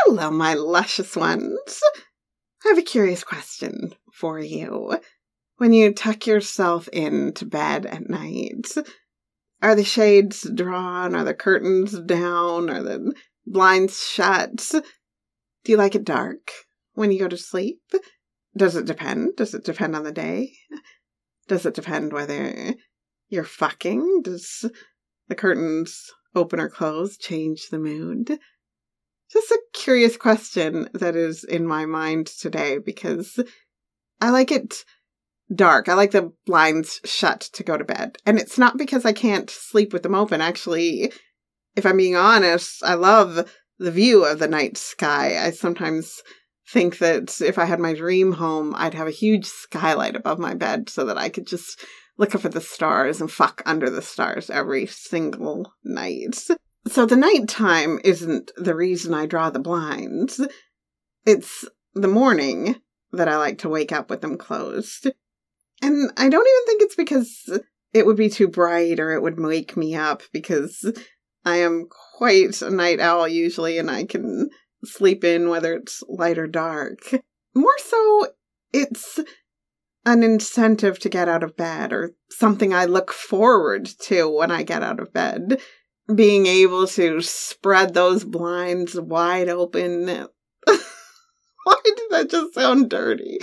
Hello, my luscious ones. I have a curious question for you. When you tuck yourself into bed at night, are the shades drawn? Are the curtains down? Are the blinds shut? Do you like it dark when you go to sleep? Does it depend? Does it depend on the day? Does it depend whether you're fucking? Does the curtains open or close change the mood? Just a curious question that is in my mind today because I like it dark. I like the blinds shut to go to bed. And it's not because I can't sleep with them open. Actually, if I'm being honest, I love the view of the night sky. I sometimes think that if I had my dream home, I'd have a huge skylight above my bed so that I could just look up at the stars and fuck under the stars every single night. So the nighttime isn't the reason I draw the blinds. It's the morning that I like to wake up with them closed. And I don't even think it's because it would be too bright or it would wake me up, because I am quite a night owl usually and I can sleep in whether it's light or dark. More so, it's an incentive to get out of bed, or something I look forward to when I get out of bed. Being able to spread those blinds wide open. Why did that just sound dirty?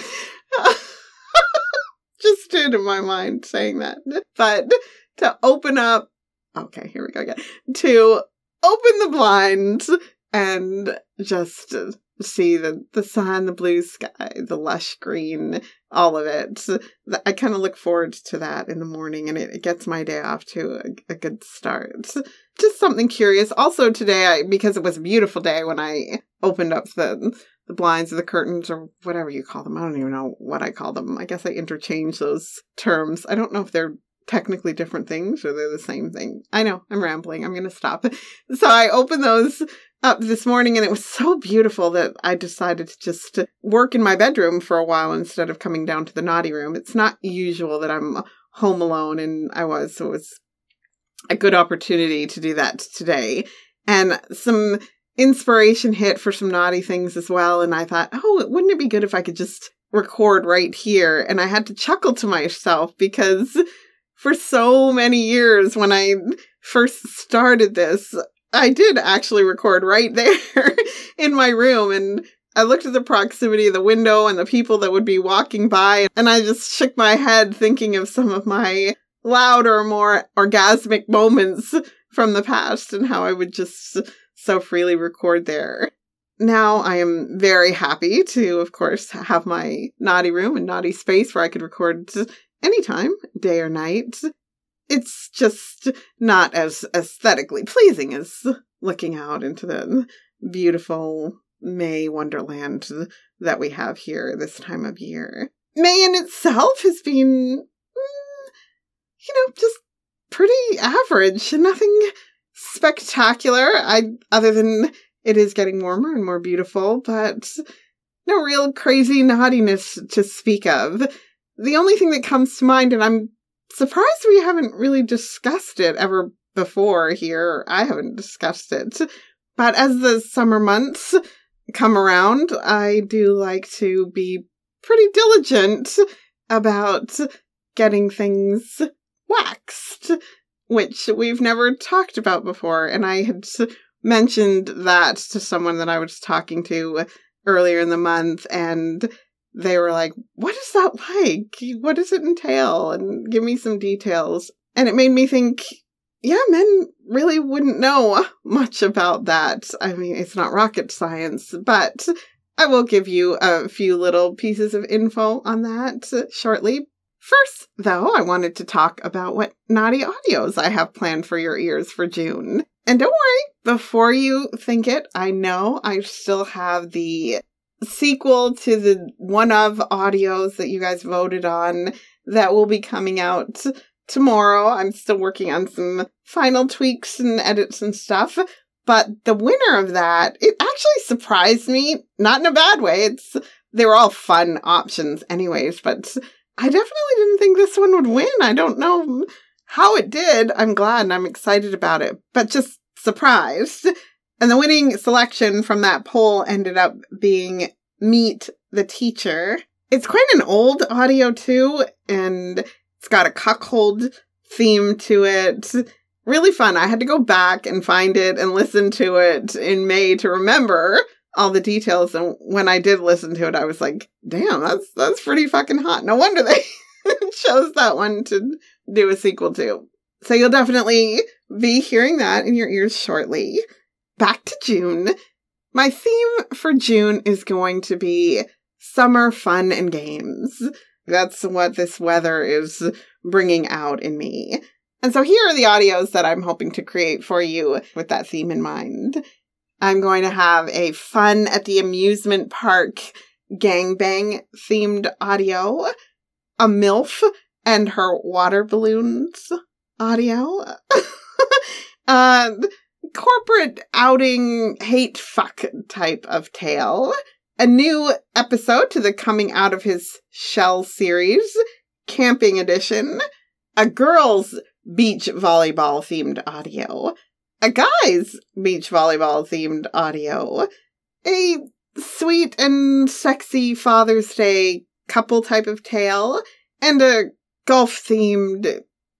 Just stood in my mind saying that. But to open up, okay, here we go again. To open the blinds and just see the sun, the blue sky, the lush green, all of it. I kind of look forward to that in the morning, and it gets my day off to a good start. Just something curious. Also today, because it was a beautiful day when I opened up the blinds or the curtains or whatever you call them. I don't even know what I call them. I guess I interchange those terms. I don't know if they're technically different things or they're the same thing. I know, I'm rambling. I'm going to stop. So I opened those up this morning and it was so beautiful that I decided to just work in my bedroom for a while instead of coming down to the naughty room. It's not usual that I'm home alone, and so it was a good opportunity to do that today. And some inspiration hit for some naughty things as well. And I thought, wouldn't it be good if I could just record right here? And I had to chuckle to myself because for so many years when I first started this, I did actually record right there in my room. And I looked at the proximity of the window and the people that would be walking by. And I just shook my head thinking of some of my louder, more orgasmic moments from the past and how I would just so freely record there. Now I am very happy to, of course, have my naughty room and naughty space where I could record anytime, day or night. It's just not as aesthetically pleasing as looking out into the beautiful May wonderland that we have here this time of year. May in itself has been, just pretty average. Nothing spectacular, other than it is getting warmer and more beautiful, but no real crazy naughtiness to speak of. The only thing that comes to mind, and I'm surprised we haven't really discussed it ever before here, I haven't discussed it, but as the summer months come around, I do like to be pretty diligent about getting things waxed, which we've never talked about before. And I had mentioned that to someone that I was talking to earlier in the month, and they were like, what is that like? What does it entail? And give me some details. And it made me think, yeah, men really wouldn't know much about that. I mean, it's not rocket science, but I will give you a few little pieces of info on that shortly. First, though, I wanted to talk about what naughty audios I have planned for your ears for June. And don't worry, before you think it, I know I still have the sequel to the one of audios that you guys voted on that will be coming out tomorrow. I'm still working on some final tweaks and edits and stuff. But the winner of that, it actually surprised me, not in a bad way. They were all fun options anyways, but I definitely didn't think this one would win. I don't know how it did. I'm glad and I'm excited about it, but just surprised. And the winning selection from that poll ended up being Meet the Teacher. It's quite an old audio, too, and it's got a cuckold theme to it. Really fun. I had to go back and find it and listen to it in May to remember all the details. And when I did listen to it, I was like, damn, that's pretty fucking hot. No wonder they chose that one to do a sequel to. So you'll definitely be hearing that in your ears shortly. Back to June. My theme for June is going to be summer fun and games. That's what this weather is bringing out in me. And so here are the audios that I'm hoping to create for you with that theme in mind. I'm going to have a fun at the amusement park gangbang themed audio, a MILF and her water balloons audio, corporate outing hate fuck type of tale, a new episode to the Coming Out of His Shell series, camping edition, a girls' beach volleyball themed audio, a guy's beach volleyball themed audio, a sweet and sexy Father's Day couple type of tale, and a golf themed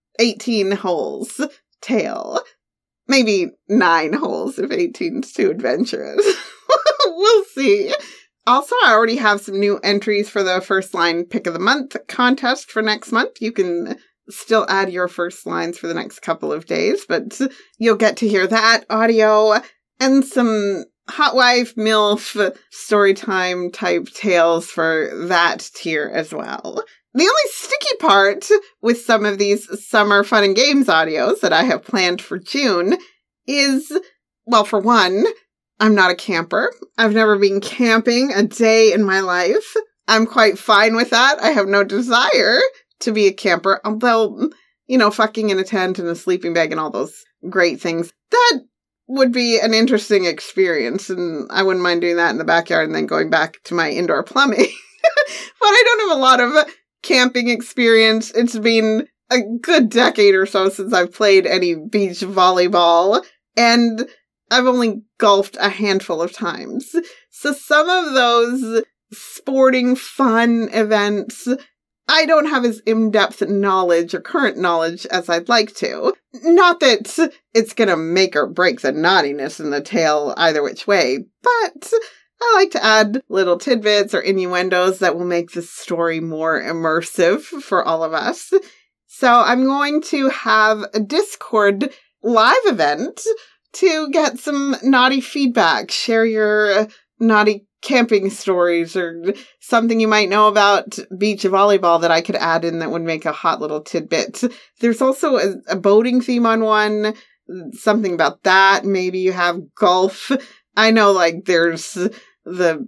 18 holes tale. Maybe 9 holes if 18's too adventurous. We'll see. Also, I already have some new entries for the First Line Pick of the Month contest for next month. You can still add your first lines for the next couple of days, but you'll get to hear that audio and some Hot Wife, MILF, Storytime type tales for that tier as well. The only sticky part with some of these summer fun and games audios that I have planned for June is, well, for one, I'm not a camper. I've never been camping a day in my life. I'm quite fine with that. I have no desire to be a camper, although, fucking in a tent and a sleeping bag and all those great things, that would be an interesting experience, and I wouldn't mind doing that in the backyard and then going back to my indoor plumbing. But I don't have a lot of camping experience. It's been a good decade or so since I've played any beach volleyball, and I've only golfed a handful of times. So some of those sporting fun events, I don't have as in-depth knowledge or current knowledge as I'd like to. Not that it's gonna make or break the naughtiness in the tale either which way, but I like to add little tidbits or innuendos that will make the story more immersive for all of us. So I'm going to have a Discord live event to get some naughty feedback. Share your naughty camping stories or something you might know about beach volleyball that I could add in that would make a hot little tidbit. There's also a boating theme on one, something about that. Maybe you have golf. I know, there's the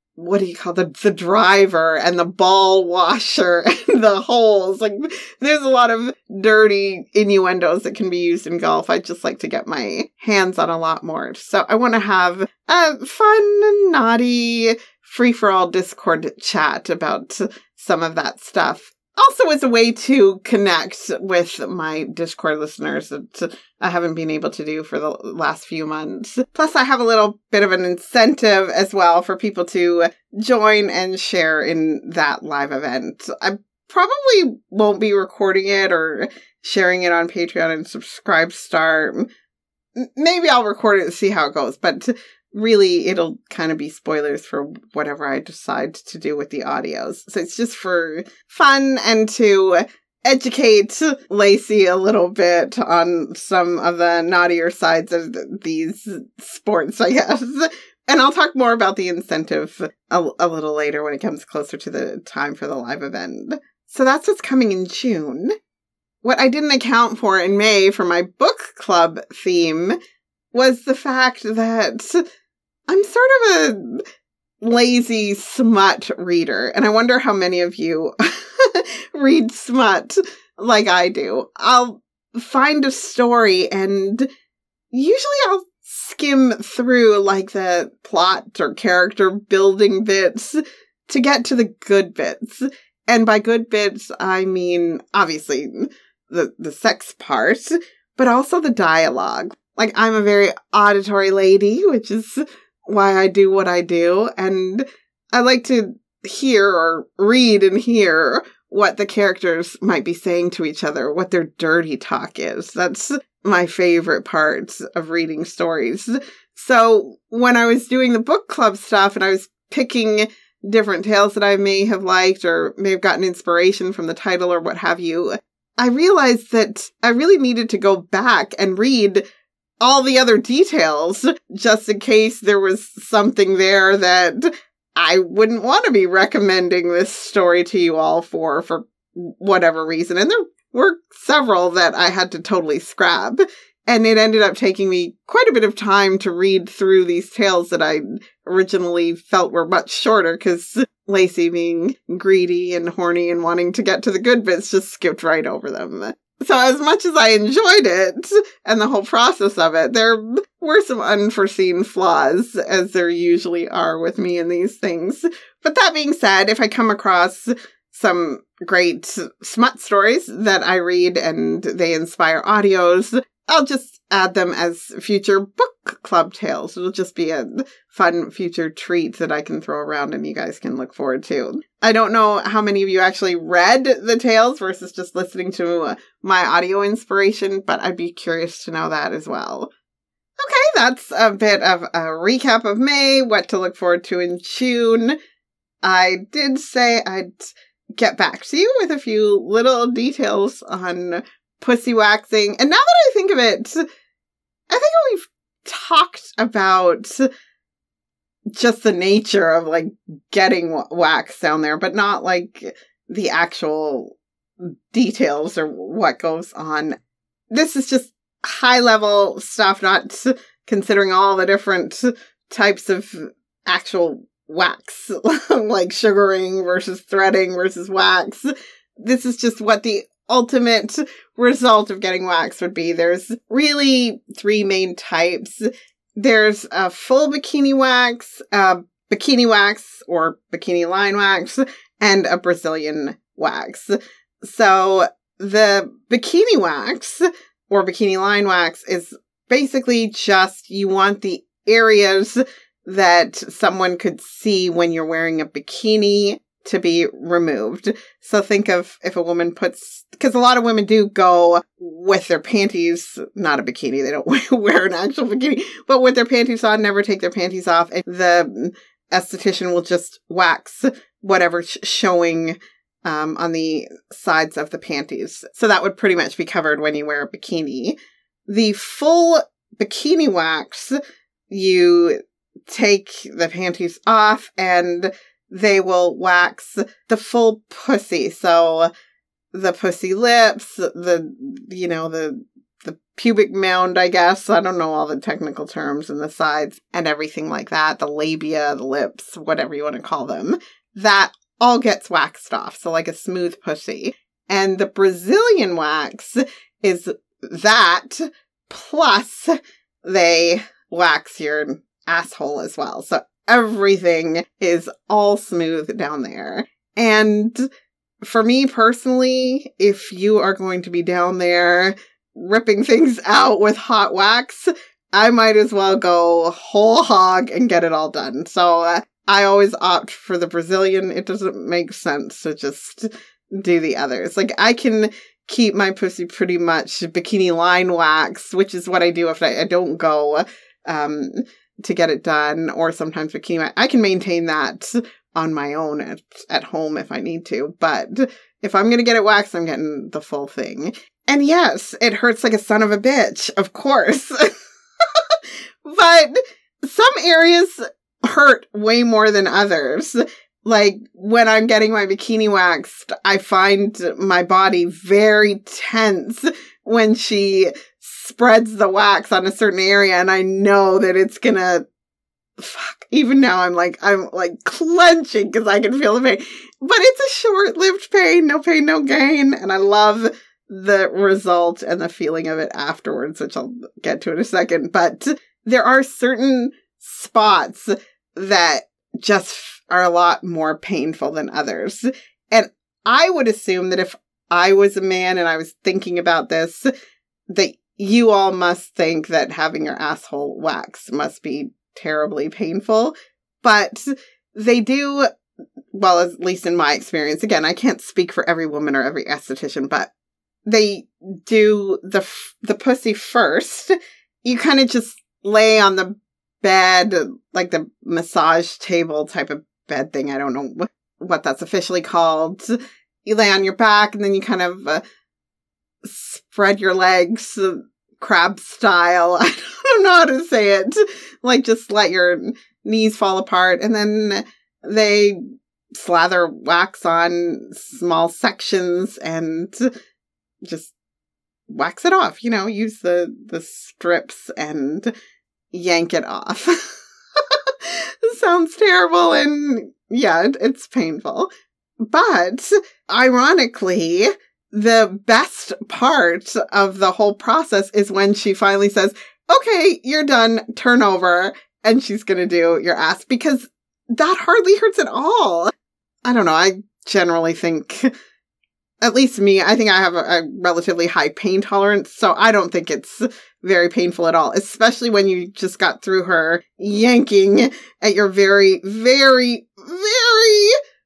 driver and the ball washer and the holes. There's a lot of dirty innuendos that can be used in golf. I'd just like to get my hands on a lot more. So I want to have a fun, naughty, free-for-all Discord chat about some of that stuff. Also as a way to connect with my Discord listeners that I haven't been able to do for the last few months. Plus, I have a little bit of an incentive as well for people to join and share in that live event. I probably won't be recording it or sharing it on Patreon and Subscribestar. Maybe I'll record it and see how it goes, but really, it'll kind of be spoilers for whatever I decide to do with the audios. So it's just for fun and to educate Lacey a little bit on some of the naughtier sides of these sports, I guess. And I'll talk more about the incentive a little later when it comes closer to the time for the live event. So that's what's coming in June. What I didn't account for in May for my book club theme was the fact that I'm sort of a lazy smut reader, and I wonder how many of you read smut like I do. I'll find a story, and usually I'll skim through the plot or character building bits to get to the good bits. And by good bits, I mean, obviously, the sex part, but also the dialogue. like, I'm a very auditory lady, which is why I do what I do. And I like to hear or read and hear what the characters might be saying to each other, what their dirty talk is. That's my favorite part of reading stories. So when I was doing the book club stuff and I was picking different tales that I may have liked or may have gotten inspiration from the title or what have you, I realized that I really needed to go back and read all the other details just in case there was something there that I wouldn't want to be recommending this story to you all for whatever reason. And there were several that I had to totally scrap. And it ended up taking me quite a bit of time to read through these tales that I originally felt were much shorter because Lacey, being greedy and horny and wanting to get to the good bits, just skipped right over them. So as much as I enjoyed it and the whole process of it, there were some unforeseen flaws, as there usually are with me in these things. But that being said, if I come across some great smut stories that I read and they inspire audios, I'll just add them as future book club tales. It'll just be a fun future treat that I can throw around and you guys can look forward to. I don't know how many of you actually read the tales versus just listening to my audio inspiration, but I'd be curious to know that as well. Okay, that's a bit of a recap of May, what to look forward to in June. I did say I'd get back to you with a few little details on pussy waxing. And now that I think of it, I think we've talked about just the nature of, like, getting wax down there, but not, like, the actual details or what goes on. This is just high-level stuff, not considering all the different types of actual wax, like sugaring versus threading versus wax. This is just what the ultimate result of getting wax would be. There's really 3 main types. There's a full bikini wax or bikini line wax, and a Brazilian wax. So the bikini wax or bikini line wax is basically just, you want the areas that someone could see when you're wearing a bikini to be removed. So think of if a woman because a lot of women do go with their panties, not a bikini, they don't wear an actual bikini, but with their panties on, never take their panties off, and the esthetician will just wax whatever's showing on the sides of the panties. So that would pretty much be covered when you wear a bikini. The full bikini wax, you take the panties off and they will wax the full pussy. So the pussy lips, the pubic mound, I guess. I don't know all the technical terms, and the sides and everything like that. The labia, the lips, whatever you want to call them. That all gets waxed off. So like a smooth pussy. And the Brazilian wax is that plus they wax your asshole as well. So everything is all smooth down there. And for me personally, if you are going to be down there ripping things out with hot wax, I might as well go whole hog and get it all done. So I always opt for the Brazilian. It doesn't make sense to just do the others. Like, I can keep my pussy pretty much bikini line wax, which is what I do if I don't go to get it done, or sometimes bikini wax. I can maintain that on my own at home if I need to, but if I'm going to get it waxed, I'm getting the full thing. And yes, it hurts like a son of a bitch, of course. But some areas hurt way more than others. Like, when I'm getting my bikini waxed, I find my body very tense when she spreads the wax on a certain area, and I know that it's gonna even now I'm like clenching because I can feel the pain. But it's a short-lived pain, no gain, and I love the result and the feeling of it afterwards, which I'll get to in a second. But there are certain spots that just are a lot more painful than others. And I would assume that if I was a man and I was thinking about this, that you all must think that having your asshole waxed must be terribly painful. But they do, well, at least in my experience, again, I can't speak for every woman or every esthetician, but they do the pussy first. You kind of just lay on the bed, like the massage table type of bed thing. I don't know what that's officially called. You lay on your back and then you kind of spread your legs, crab style. I don't know how to say it. Like, just let your knees fall apart. And then they slather wax on small sections and just wax it off. Use the strips and yank it off. It sounds terrible, and yeah, it's painful. But ironically, the best part of the whole process is when she finally says, okay, you're done, turn over, and she's going to do your ass, because that hardly hurts at all. I don't know, I generally think, at least me, I think I have a relatively high pain tolerance, so I don't think it's very painful at all, especially when you just got through her yanking at your very, very, very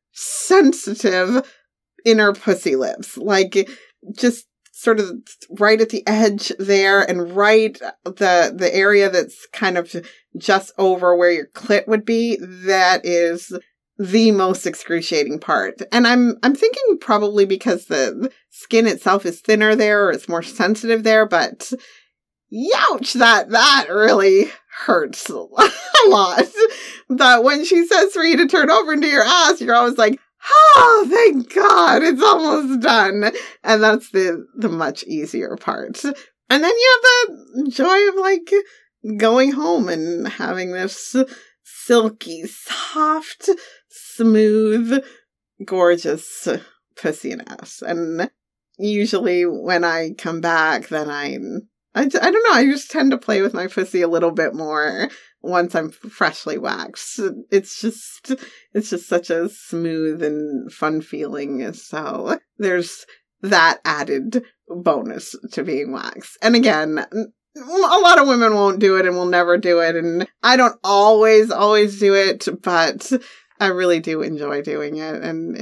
sensitive inner pussy lips. Like, just sort of right at the edge there, and right the area that's kind of just over where your clit would be. That is the most excruciating part. And I'm thinking probably because the skin itself is thinner there, or it's more sensitive there, but youch, that really hurts a lot. But when she says for you to turn over and do your ass, you're always like, oh, thank God, it's almost done. And that's the much easier part. And then you have the joy of, like, going home and having this silky, soft, smooth, gorgeous pussy and ass. And usually when I come back, then I don't know, I just tend to play with my pussy a little bit more once I'm freshly waxed. It's just such a smooth and fun feeling. So there's that added bonus to being waxed. And again, a lot of women won't do it and will never do it. And I don't always do it, but I really do enjoy doing it. And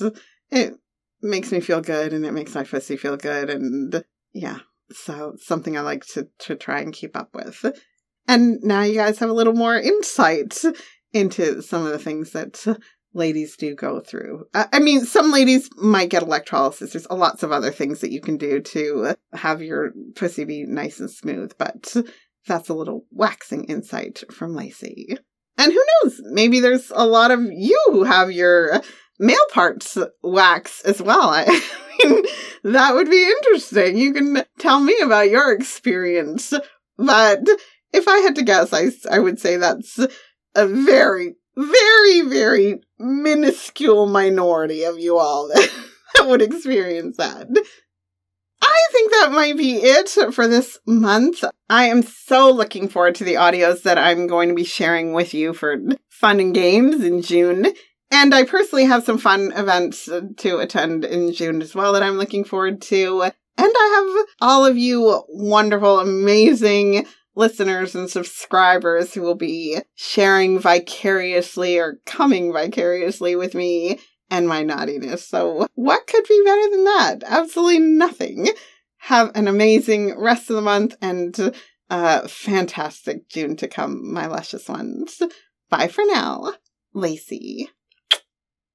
it makes me feel good, and it makes my pussy feel good. And yeah. So something I like to try and keep up with. And now you guys have a little more insight into some of the things that ladies do go through. I mean, some ladies might get electrolysis. There's lots of other things that you can do to have your pussy be nice and smooth. But that's a little waxing insight from Lacey. And who knows? Maybe there's a lot of you who have your male parts wax as well. I mean, that would be interesting. You can tell me about your experience. But if I had to guess, I would say that's a very, very, very minuscule minority of you all that would experience that. I think that might be it for this month. I am so looking forward to the audios that I'm going to be sharing with you for fun and games in June. And I personally have some fun events to attend in June as well that I'm looking forward to. And I have all of you wonderful, amazing listeners and subscribers who will be sharing vicariously or coming vicariously with me and my naughtiness. So what could be better than that? Absolutely nothing. Have an amazing rest of the month and fantastic June to come, my luscious ones. Bye for now. Lacey.